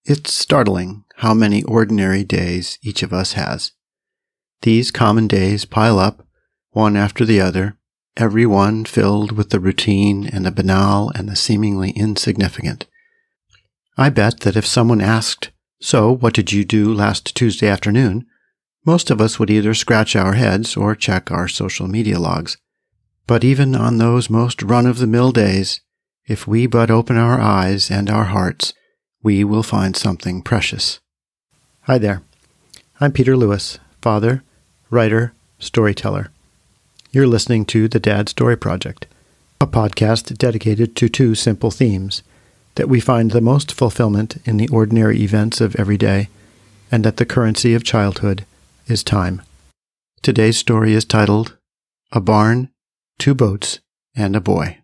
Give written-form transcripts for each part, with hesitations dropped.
It's startling how many ordinary days each of us has. These common days pile up, one after the other, every one filled with the routine and the banal and the seemingly insignificant. I bet that if someone asked, "So, what did you do last Tuesday afternoon?" most of us would either scratch our heads or check our social media logs. But even on those most run-of-the-mill days, if we but open our eyes and our hearts, we will find something precious. Hi there. I'm Peter Lewis, father, writer, storyteller. You're listening to The Dad Story Project, a podcast dedicated to two simple themes: that we find the most fulfillment in the ordinary events of every day, and that the currency of childhood is time. Today's story is titled, A Barn, Two Boats, and a Boy.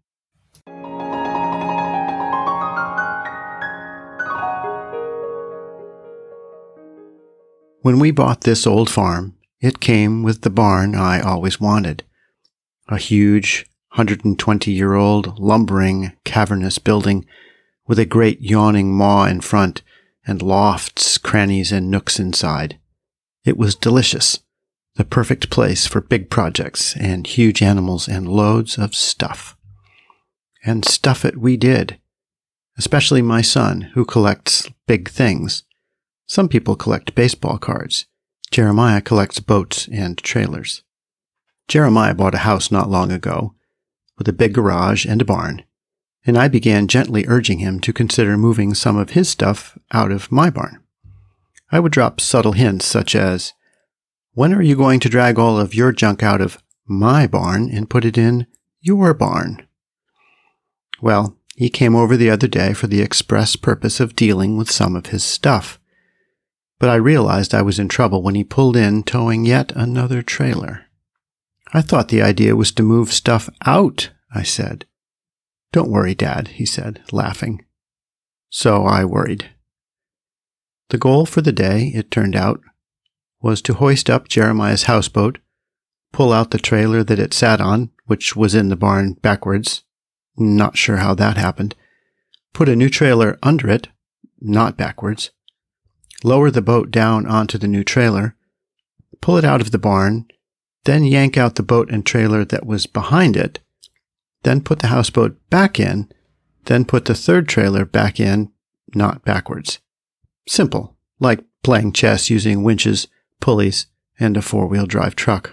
When we bought this old farm, it came with the barn I always wanted. A huge, 120-year-old, lumbering, cavernous building with a great yawning maw in front and lofts, crannies, and nooks inside. It was delicious, the perfect place for big projects and huge animals and loads of stuff. And stuff it we did, especially my son, who collects big things. Some people collect baseball cards. Jeremiah collects boats and trailers. Jeremiah bought a house not long ago, with a big garage and a barn, and I began gently urging him to consider moving some of his stuff out of my barn. I would drop subtle hints such as, "When are you going to drag all of your junk out of my barn and put it in your barn?" Well, he came over the other day for the express purpose of dealing with some of his stuff. But I realized I was in trouble when he pulled in towing yet another trailer. "I thought the idea was to move stuff out," I said. "Don't worry, Dad," he said, laughing. So I worried. The goal for the day, it turned out, was to hoist up Jeremiah's houseboat, pull out the trailer that it sat on, which was in the barn backwards, not sure how that happened, put a new trailer under it, not backwards, lower the boat down onto the new trailer, pull it out of the barn, then yank out the boat and trailer that was behind it, then put the houseboat back in, then put the third trailer back in, not backwards. Simple, like playing chess using winches, pulleys, and a four-wheel drive truck.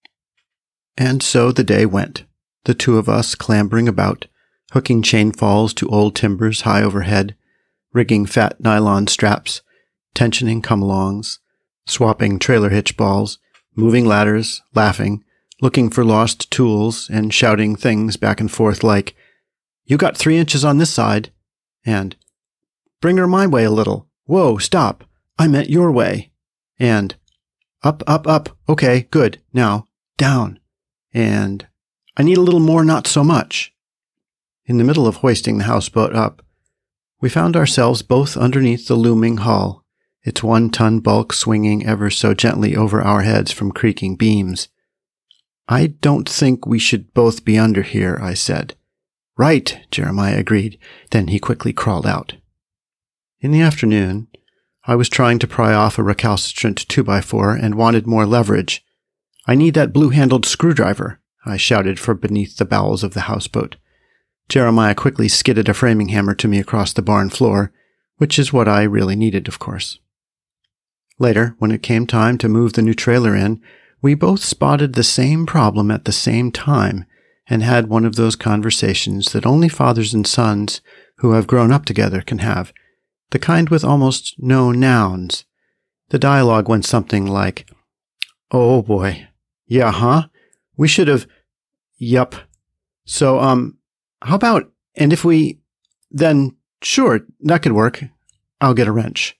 And so the day went, the two of us clambering about, hooking chain falls to old timbers high overhead, rigging fat nylon straps, tensioning come-alongs, swapping trailer hitch balls, moving ladders, laughing, looking for lost tools, and shouting things back and forth like, "You got 3 inches on this side," and "Bring her my way a little. Whoa, stop. I meant your way." And "Up, up, up. Okay, good. Now, down." And "I need a little more, not so much." In the middle of hoisting the houseboat up, we found ourselves both underneath the looming hull, its 1-ton bulk swinging ever so gently over our heads from creaking beams. "I don't think we should both be under here," I said. "Right," Jeremiah agreed. Then he quickly crawled out. In the afternoon, I was trying to pry off a recalcitrant 2x4 and wanted more leverage. "I need that blue-handled screwdriver," I shouted from beneath the bowels of the houseboat. Jeremiah quickly skidded a framing hammer to me across the barn floor, which is what I really needed, of course. Later, when it came time to move the new trailer in, we both spotted the same problem at the same time and had one of those conversations that only fathers and sons who have grown up together can have, the kind with almost no nouns. The dialogue went something like, "Oh boy. Yeah, huh? We should have... Yup. So, how about... And if we... Then, sure, that could work. I'll get a wrench."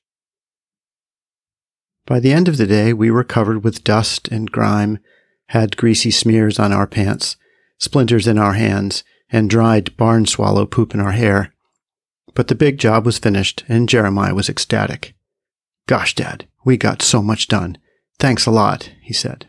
By the end of the day, we were covered with dust and grime, had greasy smears on our pants, splinters in our hands, and dried barn swallow poop in our hair. But the big job was finished, and Jeremiah was ecstatic. "Gosh, Dad, we got so much done. Thanks a lot," he said.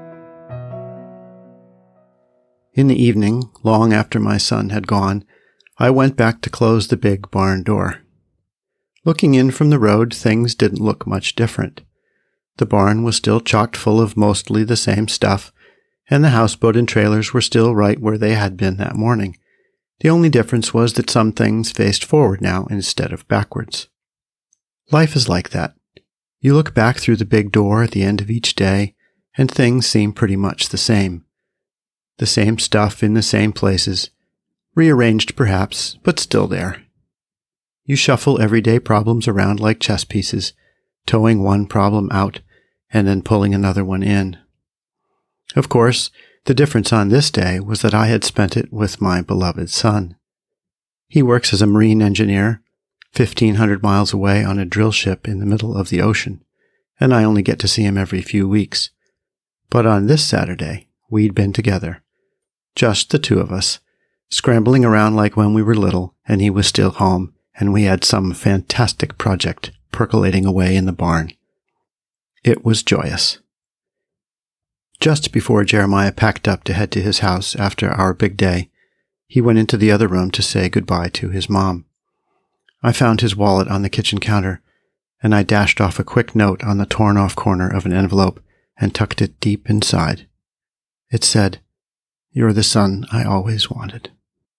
In the evening, long after my son had gone, I went back to close the big barn door. Looking in from the road, things didn't look much different. The barn was still chocked full of mostly the same stuff, and the houseboat and trailers were still right where they had been that morning. The only difference was that some things faced forward now instead of backwards. Life is like that. You look back through the big door at the end of each day, and things seem pretty much the same. The same stuff in the same places, rearranged perhaps, but still there. You shuffle everyday problems around like chess pieces, towing one problem out and then pulling another one in. Of course, the difference on this day was that I had spent it with my beloved son. He works as a marine engineer, 1,500 miles away on a drill ship in the middle of the ocean, and I only get to see him every few weeks. But on this Saturday, we'd been together, just the two of us, scrambling around like when we were little and he was still home, and we had some fantastic project percolating away in the barn. It was joyous. Just before Jeremiah packed up to head to his house after our big day, he went into the other room to say goodbye to his mom. I found his wallet on the kitchen counter, and I dashed off a quick note on the torn-off corner of an envelope and tucked it deep inside. It said, "You're the son I always wanted."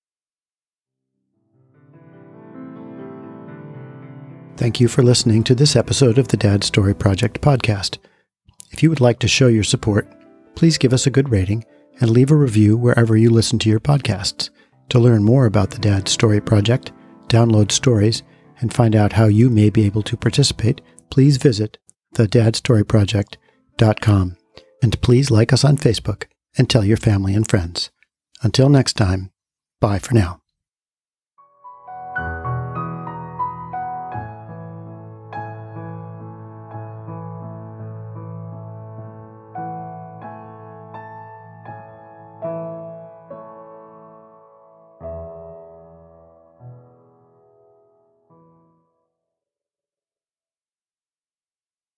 Thank you for listening to this episode of the Dad Story Project podcast. If you would like to show your support, please give us a good rating and leave a review wherever you listen to your podcasts. To learn more about the Dad Story Project, download stories, and find out how you may be able to participate, please visit thedadstoryproject.com. And please like us on Facebook and tell your family and friends. Until next time, bye for now.